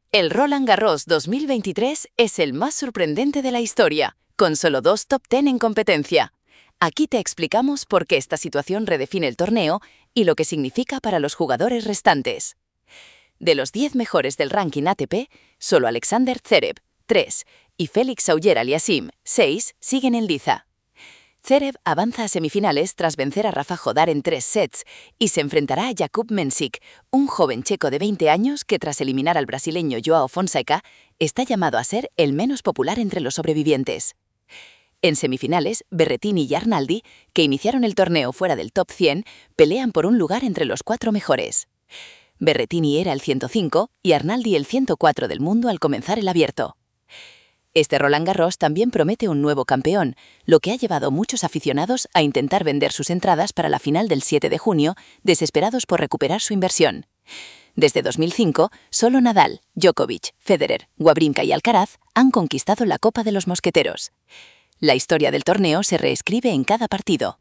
El Roland Garros 2023 es el más sorprendente de la historia, con solo 2 top 10 en competencia. Aquí te explicamos por qué esta situación redefine el torneo y lo que significa para los jugadores restantes. De los 10 mejores del ranking ATP, solo Alexander Zverev, 3, y Félix Auger-Aliassime, 6, siguen en liza. Zverev avanza a semifinales tras vencer a Rafa Jodar en 3 sets y se enfrentará a Jakub Mensik, un joven checo de 20 años que tras eliminar al brasileño Joao Fonseca está llamado a ser el menos popular entre los sobrevivientes. En semifinales, Berrettini y Arnaldi, que iniciaron el torneo fuera del top 100, pelean por un lugar entre los 4 mejores. Berrettini era el 105 y Arnaldi el 104 del mundo al comenzar el abierto. Este Roland Garros también promete un nuevo campeón, lo que ha llevado a muchos aficionados a intentar vender sus entradas para la final del 7 de junio, desesperados por recuperar su inversión. Desde 2005, solo Nadal, Djokovic, Federer, Wawrinka y Alcaraz han conquistado la Copa de los Mosqueteros. La historia del torneo se reescribe en cada partido.